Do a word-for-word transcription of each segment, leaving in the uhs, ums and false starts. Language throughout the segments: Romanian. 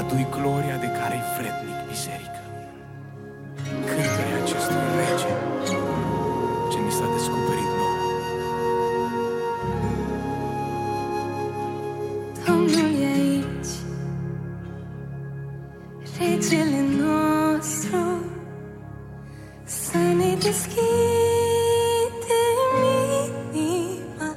Tu-i gloria de care-i vrednic, biserică. Cântă-i acestui rege ce ni s-a descoperit nouă. Domnul e aici, regele nostru, să ne deschidem inima.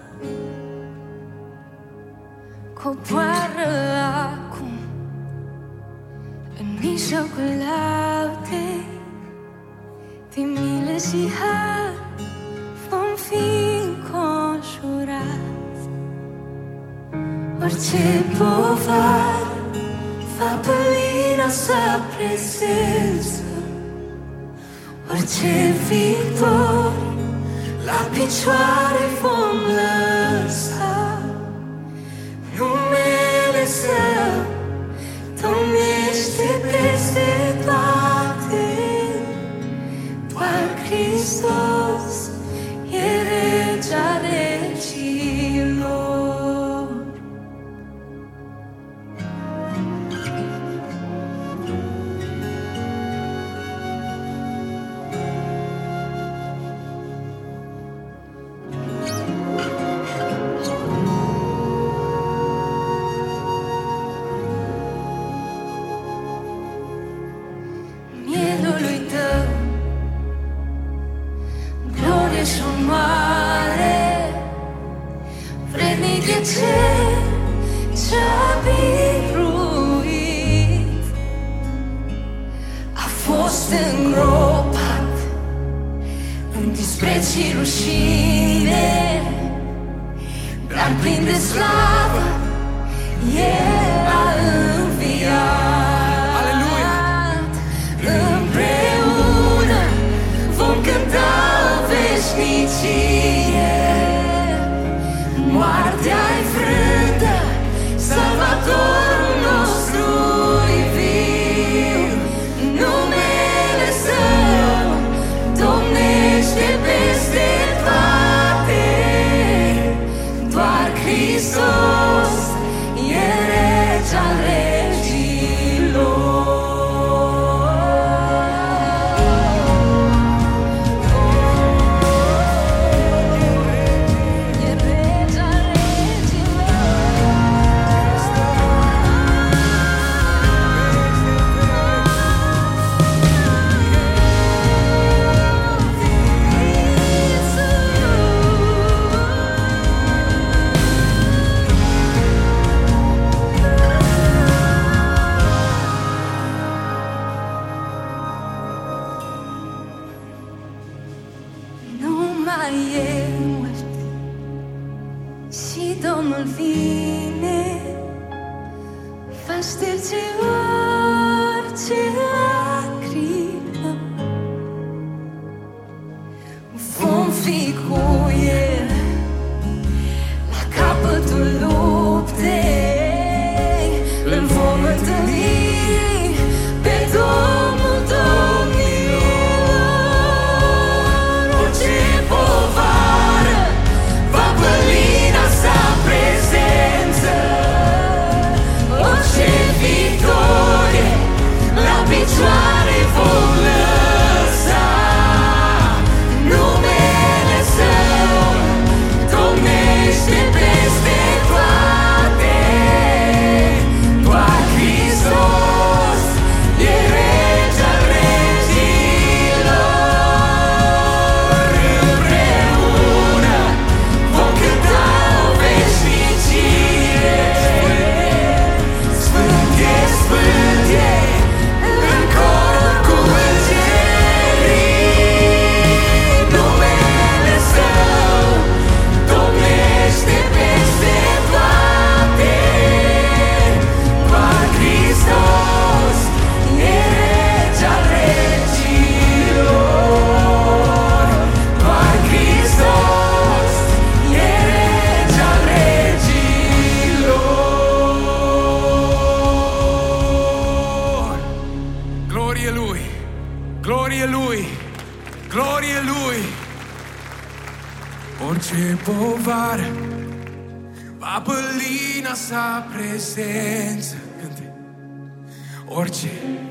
Coboară acum în mijlocul laudei, de milă și har vom fi înconjurați. Orice povară va păli noastră prezență, orice victorie la picioare vom lăsa. Numele Său domnește peste toate, doar Hristos e regea regilor. Mielului Tău, glorie și onoare, vrednic e Cel ce-a biruit. A fost îngropat în dispreț și rușine, dar plin de slavă El a înviat. Împreună vom cânta o veșnicie, moartea-i frântă, Salvatorul nostru-i viu. Numele Său domnește peste toate, doar Hristos e rege al regilor. Mai e mult și Domnul vine, va șterge orice lacrimă. Vom fi cu El la capătul luptei, îl vom întâlni pe Domnul domnilor. Orice povară va păli noastră prezență, orice victorie la picioare vom lăsa. Numele Său domnește peste toate, doar Hristos e rege al regilor. Împreună vom cânta o veșnicie, Sfânt e, Sfânt e, în cor cu îngerii. Numele Său domnește peste toate, doar Hristos e rege al regilor. Doar Hristos e rege al regilor. Glorie Lui, glorie Lui, glorie Lui. Orice povară va păli noastră prezență, cânte. Orice